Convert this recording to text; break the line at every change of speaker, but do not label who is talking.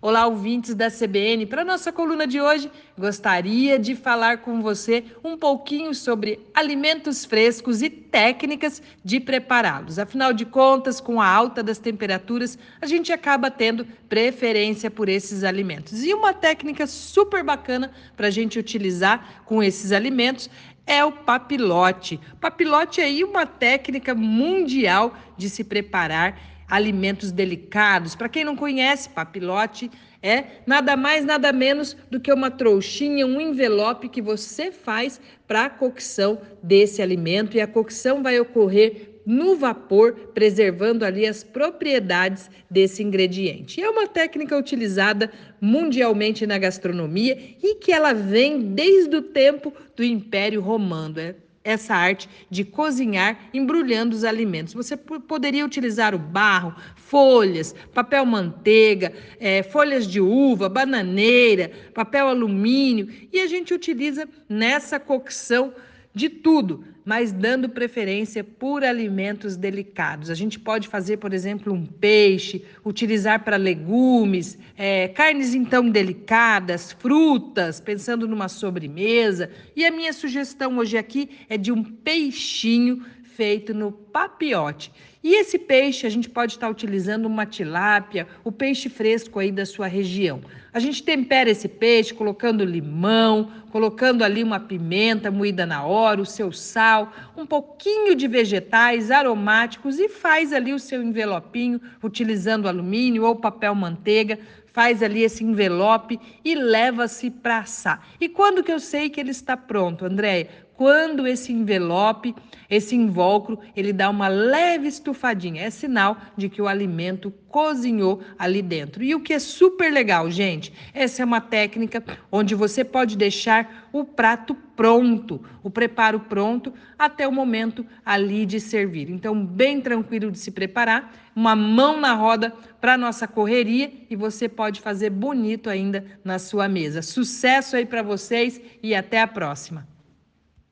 Olá, ouvintes da CBN. Para nossa coluna de hoje, gostaria de falar com você um pouquinho sobre alimentos frescos e técnicas de prepará-los. Afinal de contas, com a alta das temperaturas, a gente acaba tendo preferência por esses alimentos. E uma técnica super bacana para a gente utilizar com esses alimentos é o papilote. Papilote é aí uma técnica mundial de se preparar alimentos delicados. Para quem não conhece, papilote é nada mais, nada menos do que uma trouxinha, um envelope que você faz para a cocção desse alimento, e a cocção vai ocorrer no vapor, preservando ali as propriedades desse ingrediente. É uma técnica utilizada mundialmente na gastronomia e que ela vem desde o tempo do Império Romano. Essa arte de cozinhar embrulhando os alimentos. Você poderia utilizar o barro, folhas, papel manteiga, folhas de uva, bananeira, papel alumínio, e a gente utiliza nessa cocção de tudo, mas dando preferência por alimentos delicados. A gente pode fazer, por exemplo, um peixe, utilizar para legumes, carnes então delicadas, frutas, pensando numa sobremesa. E a minha sugestão hoje aqui é de um peixinho feito no papiote. E esse peixe a gente pode estar utilizando uma tilápia, o peixe fresco aí da sua região. A gente tempera esse peixe colocando limão, colocando ali uma pimenta moída na hora, o seu sal, um pouquinho de vegetais aromáticos e faz ali o seu envelopinho utilizando alumínio ou papel manteiga. Faz ali esse envelope e leva-se para assar. E quando que eu sei que ele está pronto, Andréia? Quando esse envelope, esse invólucro, ele dá uma leve estufadinha. É sinal de que o alimento cozinhou ali dentro. E o que é super legal, gente, essa é uma técnica onde você pode deixar o prato pronto, o preparo pronto, até o momento ali de servir. Então, bem tranquilo de se preparar, uma mão na roda para nossa correria, e você pode fazer bonito ainda na sua mesa. Sucesso aí para vocês e até a próxima.